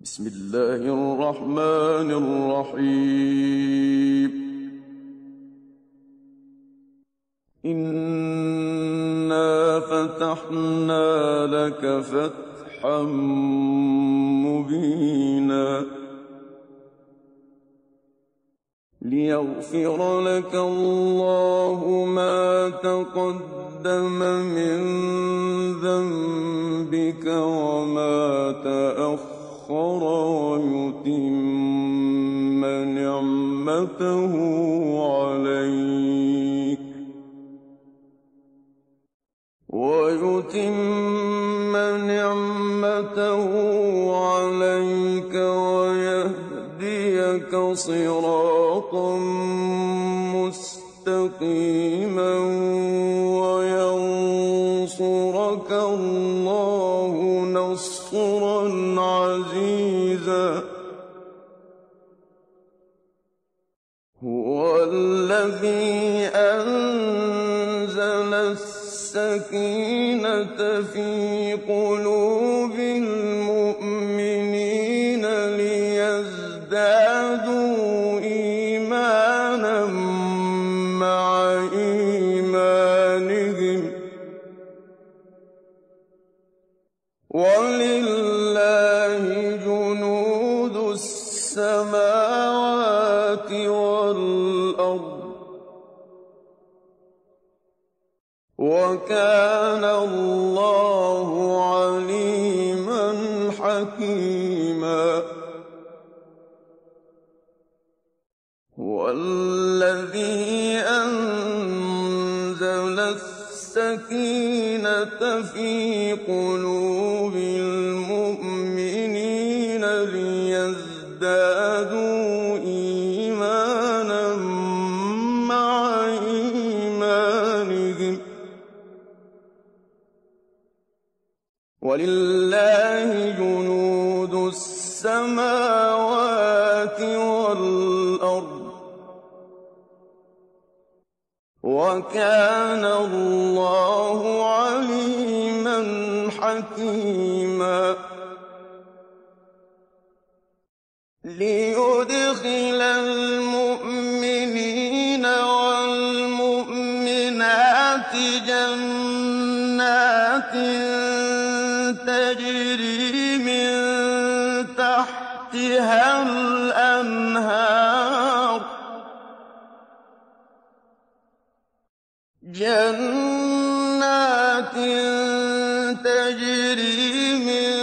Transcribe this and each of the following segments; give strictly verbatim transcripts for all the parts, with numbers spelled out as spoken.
بسم الله الرحمن الرحيم. إنا فتحنا لك فتحا مبينا ليغفر لك الله ما تقدم من ذنبك وما تأخر ويتم نعمته عليك ويتم نعمته عليك ويهديك صراطا مستقيما وينصرك الله نصرا عزيزا. هو الذي أنزل السكينة في قلوب المؤمنين ليزدادوا إيمانا مع إيمانهم ولله جنود السماوات والأرض وكان الله عليما حكيما. هو الذي أنزل السكينة في قلوب المؤمنين ليزدادوا إيمانا مع إيمانهم ولله جنود السماوات والأرض وكان الله عليما حكيما. ليدخل المؤمنين والمؤمنات جنات تجري من تحتها الأنهار جنات تجري من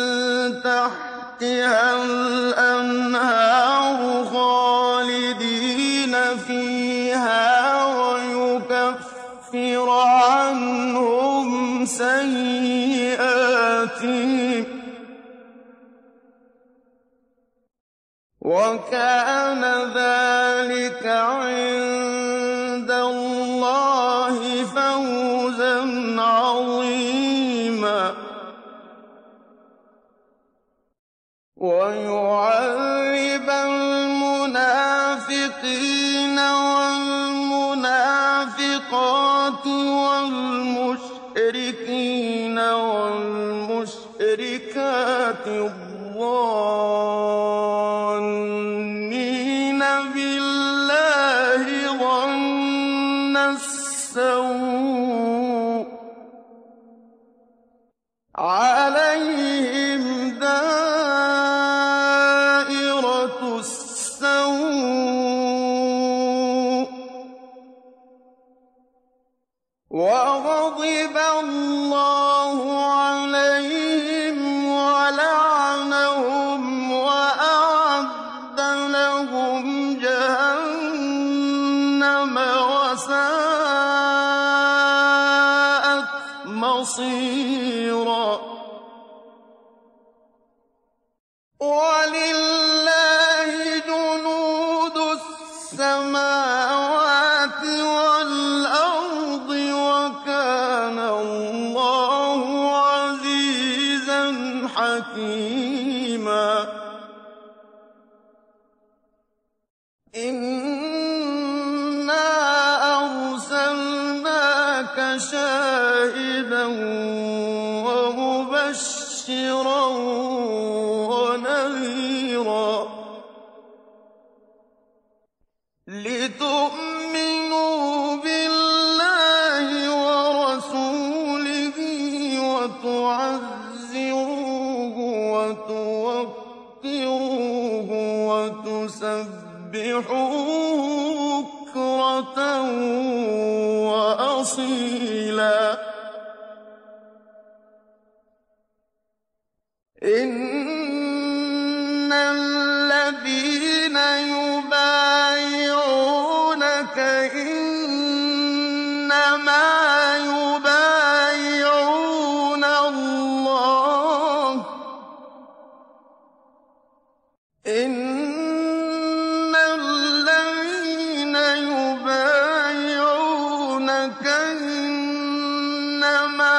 تحتها الأنهار خالدين فيها ويكفر عنهم سيئاتهم وكان ذلك عند الله فوزا عظيما. ويعذب المنافقين والمنافقات والمشركين والمشركات الظانين بالله ظن السوء عليهم دائرة السوء وغضب الله عليهم ولعنهم وأعد لهم جهنم وساءت مصيرا. ولله جنود السماوات والأرض وكان الله عزيزا حكيما. إنا أرسلناك شاهدا ومبشرا ونذيرا كَثِيرًا لِتُؤْمِنُوا بِاللَّهِ وَرَسُولِهِ وَتُعَزِّرُوهُ وَتُوَقِّرُوهُ وَتُسَبِّحُوهُ بُكْرَةً وَأَصِيلًا إِنَّ الَّذِينَ يُبَايِعُونَكَ إِنَّمَا يُبَايِعُونَ اللَّهَ إِنَّ الَّذِينَ يُبَايِعُونَكَ إِنَّمَا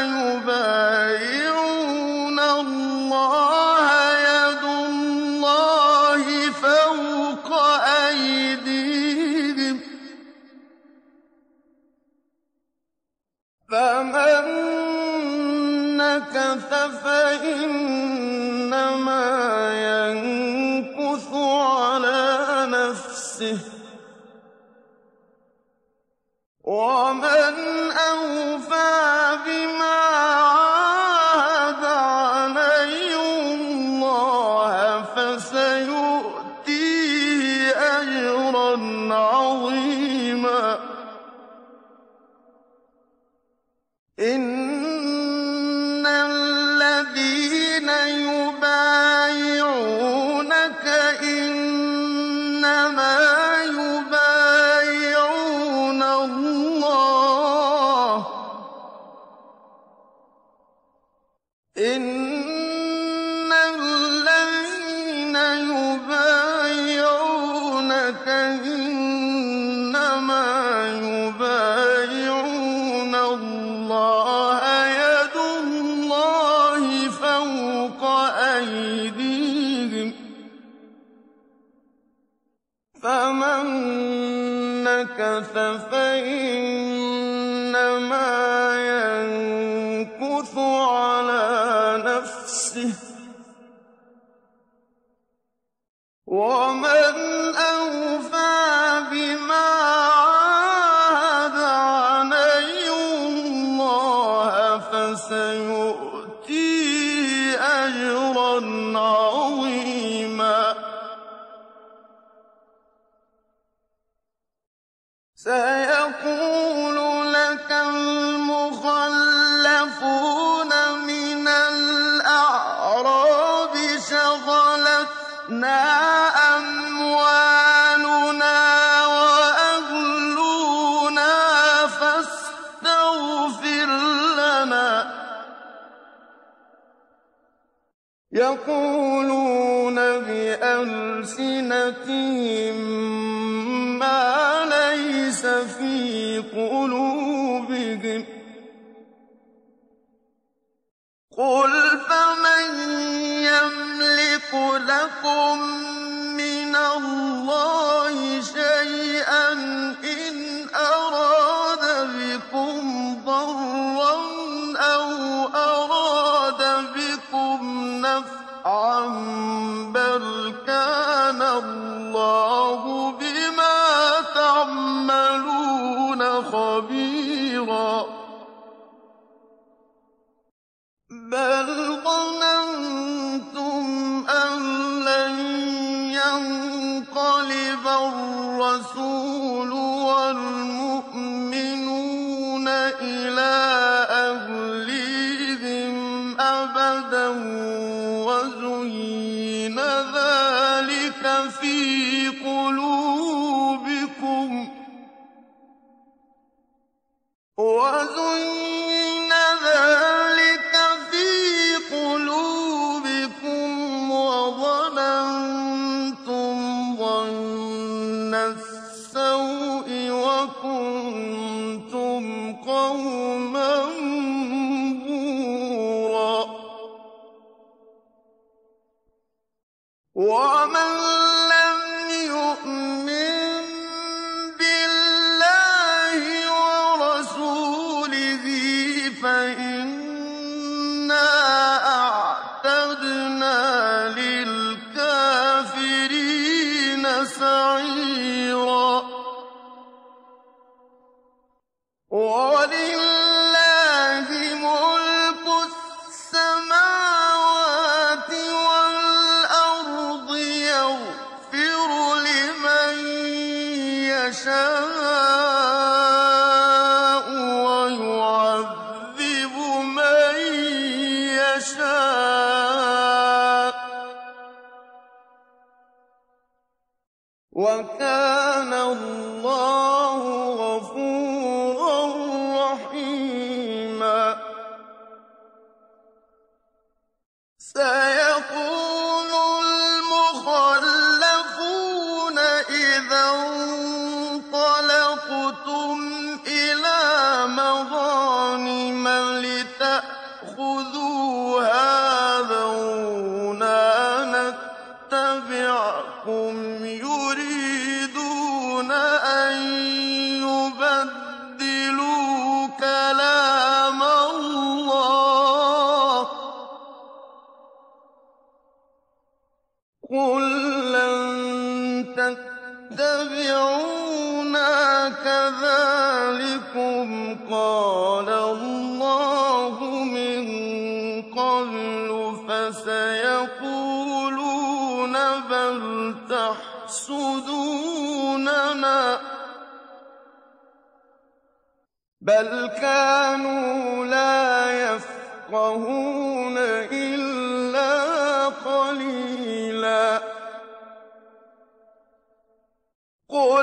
يُبَايِعُونَ اللَّهَ يَدُ اللَّهِ فَوْقَ أَيْدِيهِمْ ۚ فَمَن نَّكَثَ فَإِنَّمَا يَنكُثُ عَلَىٰ نَفْسِهِ ۖ وَمَنْ أَوْفَىٰ بِمَا عَاهَدَ عَلَيْهِ اللَّهَ فَسَيُؤْتِيهِ أَجْرًا عَظِيمًا إِنَّ الَّذِينَ يُبَايِعُونَكَ إِنَّمَا يُبَايِعُونَ اللَّهَ إِنَّ الَّذِينَ يُبَايِعُونَكَ إِنَّمَا يُبَايِعُونَ اللَّهَ يَدُ اللَّهِ فَوْقَ أَيْدِيهِمْ ۚ فَمَن نَّكَثَ فَإِنَّمَا يَنكُثُ عَلَىٰ نَفْسِهِ ۖ وَمَنْ أَوْفَىٰ بِمَا عَاهَدَ عَلَيْهِ اللَّهَ فَسَيُؤْتِيهِ أَجْرًا عَظِيمًا سَيَقُولُ لَكَ الْمُخَلَّفُونَ مِنَ الْأَعْرَابِ شَغَلَتْنَا أَمْوَالُنَا وَأَهْلُونَا فَاسْتَغْفِرْ لَنَا ۚ يَقُولُونَ بِأَلْسِنَتِهِم مَّا لَيْسَ فِي قُلُوبِهِمْ ۚ قُلْ فَمَن يَمْلِكُ لَكُم مِّنَ اللَّهِ شَيْئًا إِنْ أَرَادَ بِكُمْ ضَرًّا أَوْ أَرَادَ بِكُمْ نَفْعًا ۚ بَلْ كَانَ اللَّهُ بِمَا تَعْمَلُونَ خَبِيرًا بَلْ ظَنَنتُمْ أَن لَّن يَنقَلِبَ الرَّسُولُ وَالْمُؤْمِنُونَ إِلَىٰ أَهْلِيهِمْ أَبَدًا وَزُيِّنَ ذَٰلِكَ فِي قُلُوبِكُمْ وَزُيِّنَ ذَٰلِكَ فِي قُلُوبِكُمْ وَظَنَنتُمْ ظَنَّ السَّوْءِ وَكُنتُمْ قَوْمًا بُورًا وَمَن لَّمْ يُؤْمِن بِاللَّهِ وَرَسُولِهِ فَإِنَّا أَعْتَدْنَا لِلْكَافِرِينَ وَكَانَ اللَّهُ غَفُورًا رَّحِيمًا سَيَقُولُ الْمُخَلَّفُونَ إِذَا انطَلَقْتُمْ إِلَىٰ مَغَانِمَ لِتَأْخُذُوهَا ذَرُونَا نَتَّبِعْكُمْ يُرِيدُونَ أَن يُبَدِّلُوا كَلَامَ اللَّهِ ۚ قُل لَّن تَتَّبِعُونَا كَذَٰلِكُمْ قَالَ اللَّهُ مِن قَبْلُ فَسَيَقُولُونَ بَلْ تَحْسُدُونَنَا ۚ بَلْ كَانُوا لَا يَفْقَهُونَ إِلَّا قَلِيلًا قُل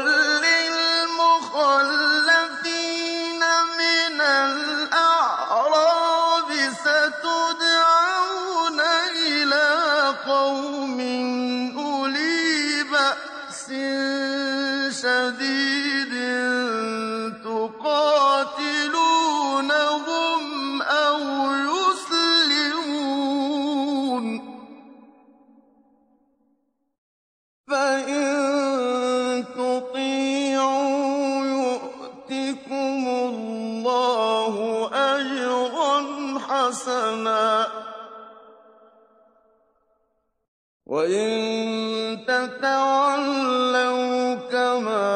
لِّلْمُخَلَّفِينَ مِنَ الْأَعْرَابِ سَتُدْعَوْنَ إِلَىٰ قَوْمٍ أُولِي بَأْسٍ شَدِيدٍ تُقَاتِلُونَهُمْ أَوْ يُسْلِمُونَ ۖ فَإِن تُطِيعُوا يُؤْتِكُمُ اللَّهُ أَجْرًا حَسَنًا ۖ وَإِن تَتَوَلَّوْا كَمَا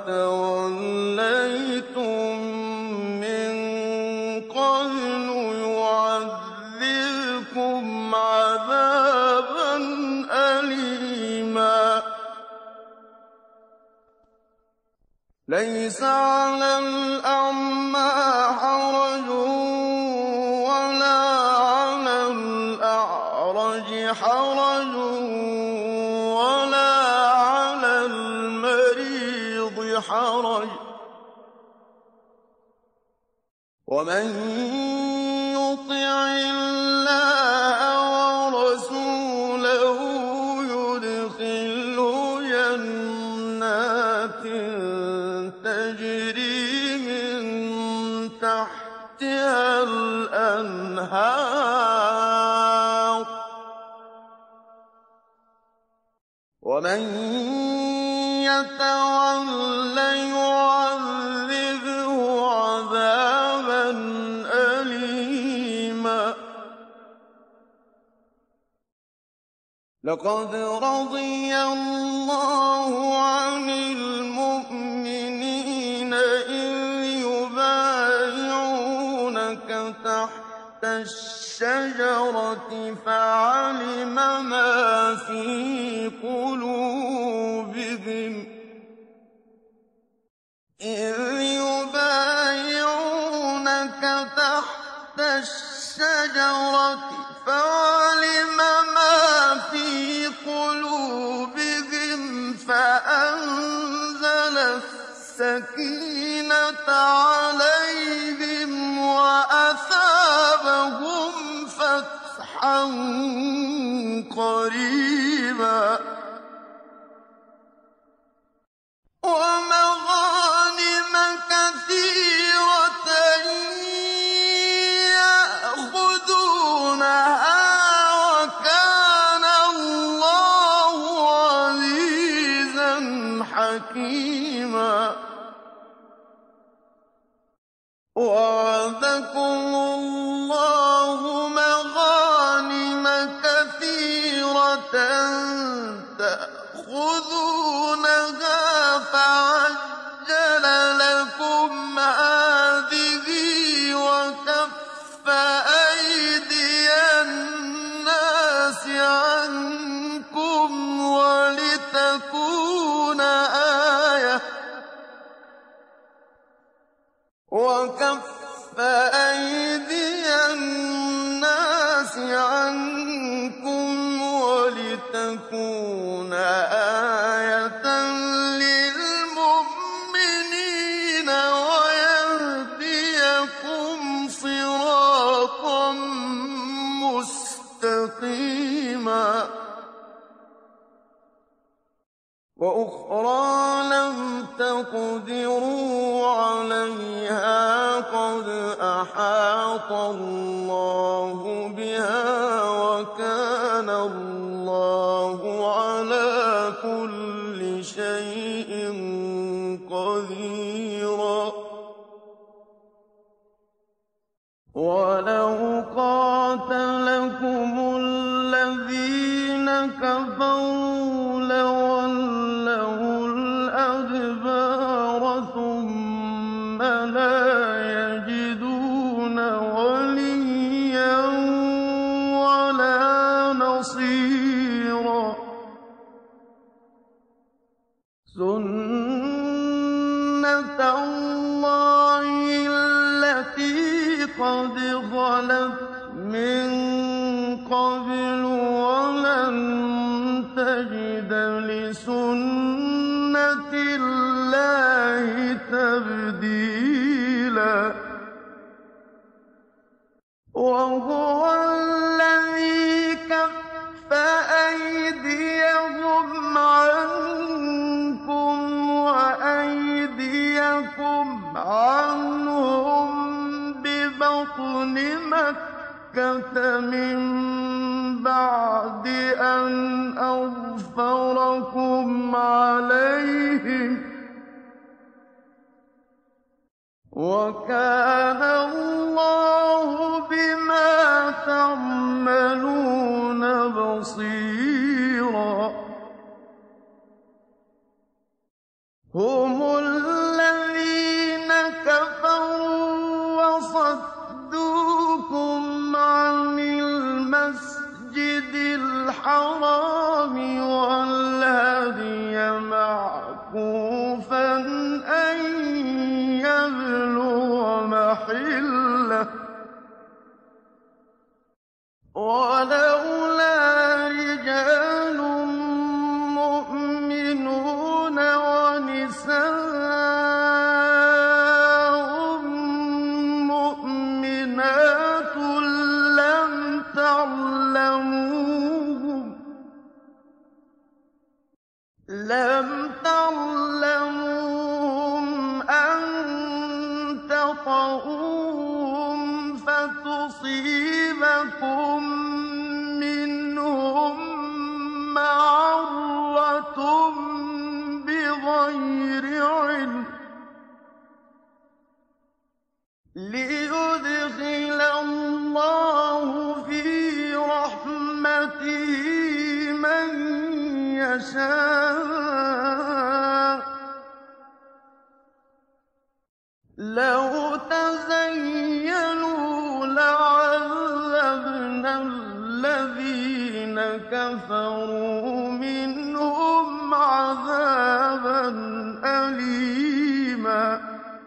تَوَلَّيْتُم مِّن قَبْلُ يُعَذِّبْكُمْ عَذَابًا أَلِيمًا لَّيْسَ عَلَى الْأَعْمَىٰ حَرَجٌ وَلَا عَلَى الْأَعْرَجِ حَرَجٌ وَلَا عَلَى الْمَرِيضِ حَرَجٌ ۗ وَمَن يُطِعِ اللَّهَ وَرَسُولَهُ يُدْخِلْهُ جَنَّاتٍ تَجْرِي مِن تَحْتِهَا الْأَنْهَارُ ۖ وَمَن يَتَوَلَّ يُعَذِّبْهُ عَذَابًا أَلِيمًا لَقَدْ رَضِيَ اللَّهُ عَنِ الْمُؤْمِنِينَ إِذْ يُبَايِعُونَكَ تَحْتَ الشَّجَرَةِ فَعَلِمَ مَا فِي قُلُوبِهِمْ إِذْ يُبَايِعُونَكَ تَحْتَ الشَّجَرَةِ فَعَلِمَ مَا فِي قُلُوبِهِمْ فَأَنزَلَ السَّكِينَةَ عَلَيْهِمْ وَأَثَابَهُمْ فَتْحًا قَرِيبًا وَمَغَانِمَ كَثِيرَةً يَأْخُذُونَهَا ۗ وَكَانَ اللَّهُ عَزِيزًا حَكِيمًا وَعَدَكُمُ اللَّهُ مَغَانِمَ كَثِيرَةً تَأْخُذُونَهَا فَعَجَّلَ لَكُمْ هَٰذِهِ وَكَفَّ أَيْدِيَ النَّاسِ عَنكُمْ وَلِتَكُونَ آيَةً وَكَفَّ أَيْدِيَ النَّاسِ عَنكُمْ وَلِتَكُونَ آيَةً وأخرى لم تقدروا عليها قد أحاط الله بها وكان الله على كل شيء قديرا ولو قاتلكم الذين كفروا لولوا الأدبار ثم لا يجدون وليا ولا نصيرا سنة الله التي قد خلت من قبل ولن تجد لسنة الله تبديلا وهو الذي كف أيديهم عنكم وأيديكم عنهم ببطن مكة من بعد أن أظفركم عليهم وكان الله بما تعملون بصيرا هم الذين كفروا وصدوكم عن المسجد الحرام والهدي معكوفا أن يبلغ محله ولولا رجال مؤمنون ونساء مؤمنات لم تعلموهم لم تعلموهم أن تطؤوهم فتصيبكم منهم معرة بغير علم ليدخل الله في رحمته من يشاء لو تزينوا لعذبنا الذين كفروا منهم عذابا أليما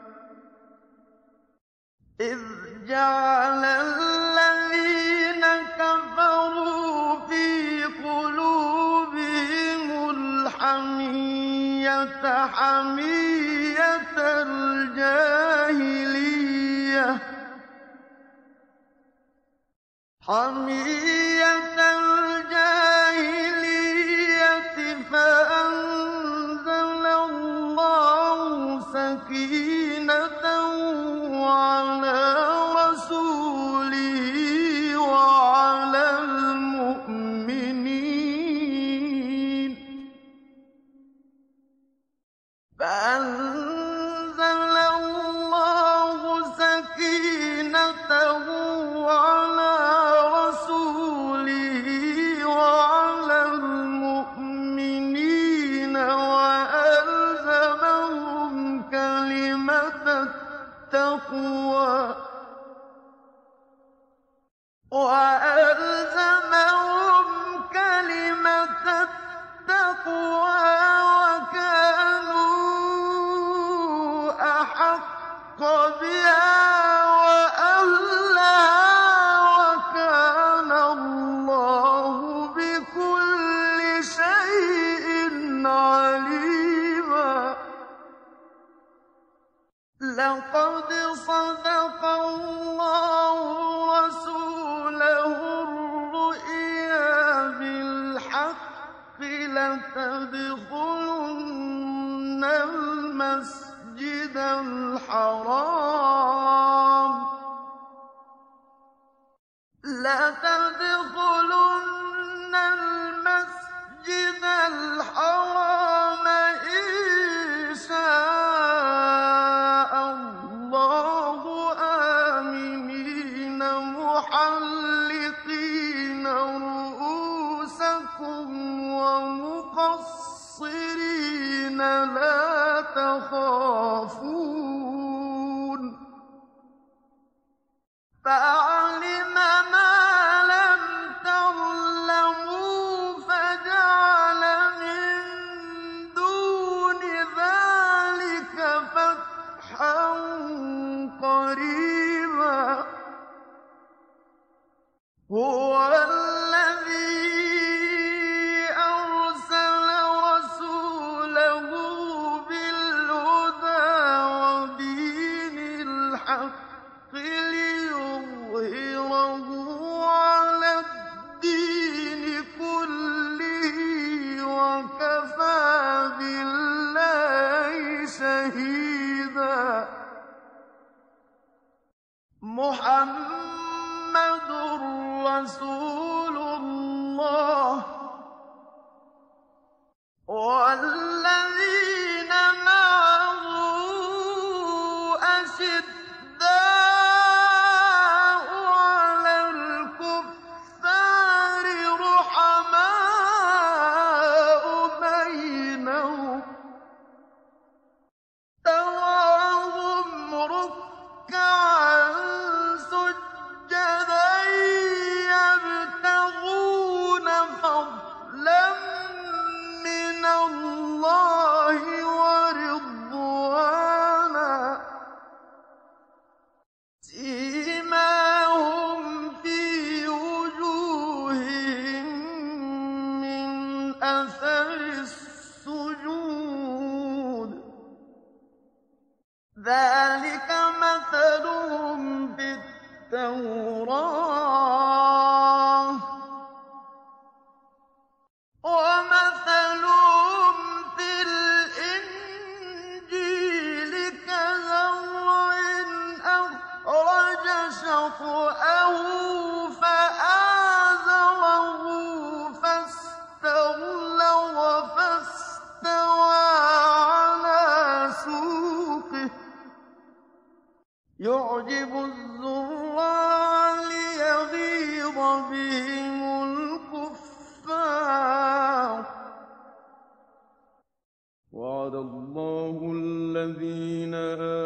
إذ جعل الذين كفروا في قلوبهم الحمية حمية الجاهلية حمية الجاهلية فأنزل الله سكينته على رسوله وعلى المؤمنين فأنزل الله سكينته على رسوله وعلى المؤمنين وألزمهم كلمة التقوى وألزمهم كلمة التقوى وكانوا أحق بها وأهلها وكان الله بكل شيء عليما لقد صدق الله رسوله الرؤيا بالحق لتدخلن المسجد الحرام لتدخلن المسجد الحرام إن شاء الله آمنين محلقين رؤوسكم ومقصرين لا تخافون فعلم ما لم تعلموا فجعل من دون ذلك فتحا قريبا هو الذي أرسل رسوله بالهدى ودين الحق ليظهره على الدين كله وكفى بالله شهيدا محمد رسول الله والذين معه أشداء على الكفار رحماء بينهم تراهم ركعا سجدا يبتغون فضلا من الله ورضوانا سيماهم في وجوههم من أثر السجود ذلك مثلهم في التوراة ومثلهم في الإنجيل كزرع أخرج شطأه فآزره فاستغلظ فاستوى على سوقه يعجب الزراع ليغيظ بهم الكفار وعد الله الذين آمنوا